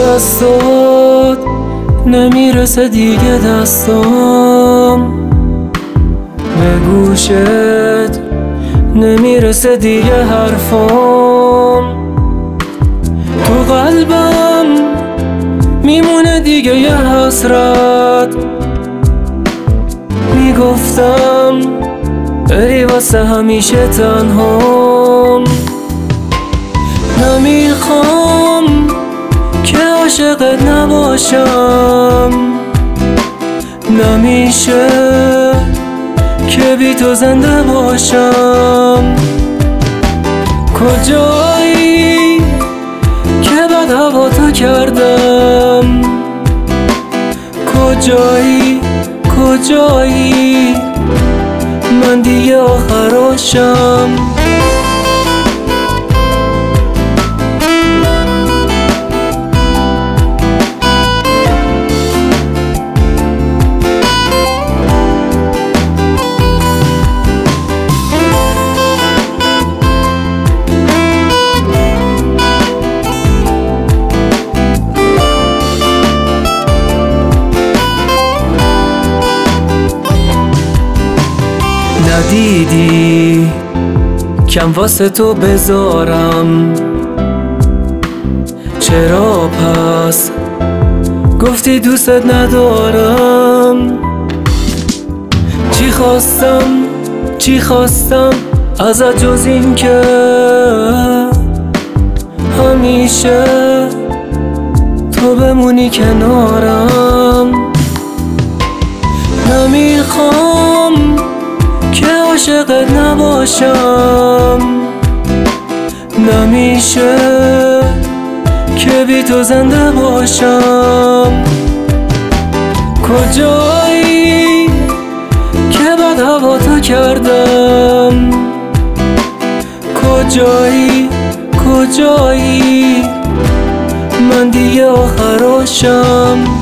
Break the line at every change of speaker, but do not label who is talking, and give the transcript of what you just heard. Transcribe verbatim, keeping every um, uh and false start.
دستات نمیرسه دیگه دستام، به گوشت نمیرسه دیگه حرفام، تو قلبم میمونه دیگه یه حسرت. میگفتم بری واسه همیشه تنهام، نمیخوام که عاشقت نباشم، نمیشه که بی تو زنده باشم. کجایی که بد هوا تو کردم، کجایی کجایی من دیگه آخراشم. ندیدی کم واسه تو بذارم، چرا پس گفتی دوستت ندارم؟ چی خواستم چی خواستم ازت جز این که همیشه تو بمونی کنارم. نمیخوام که عاشقت نباشم، نمیشه که بی تو زنده باشم. کجایی که بد هوا تو کردم، کجایی کجایی من دیگه آخراشم.